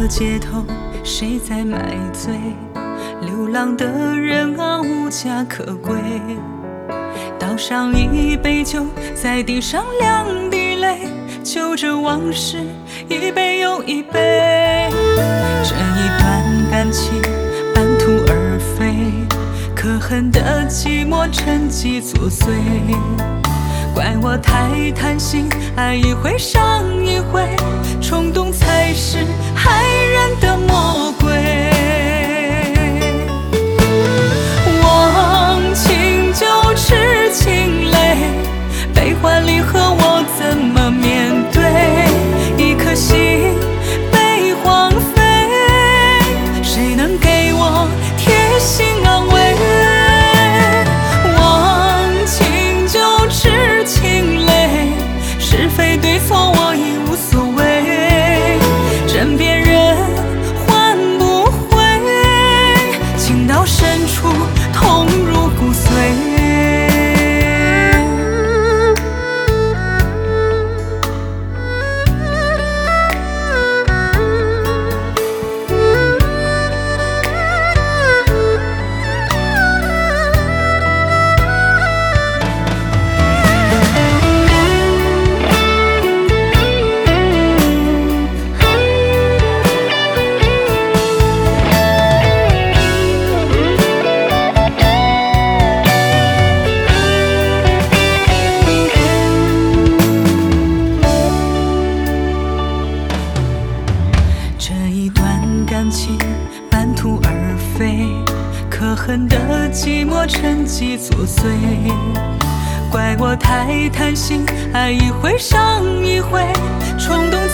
街头，谁在买醉？流浪的人啊，无家可归。倒上一杯酒，在地上两滴泪，就着往事，一杯又一杯。这一段感情半途而废，可恨的寂寞沉寂作祟。怪我太贪心，爱一回伤一回，冲动才是害人的魔鬼。忘情就痴情泪，悲欢离合我怎么面对？一颗心被荒废，谁能给我贴心安慰？是非对错我已无所谓，枕边人换不回，情到深处痛入骨髓。感情半途而废，可恨的寂寞沉寂作祟。怪我太贪心，爱一回伤一回，冲动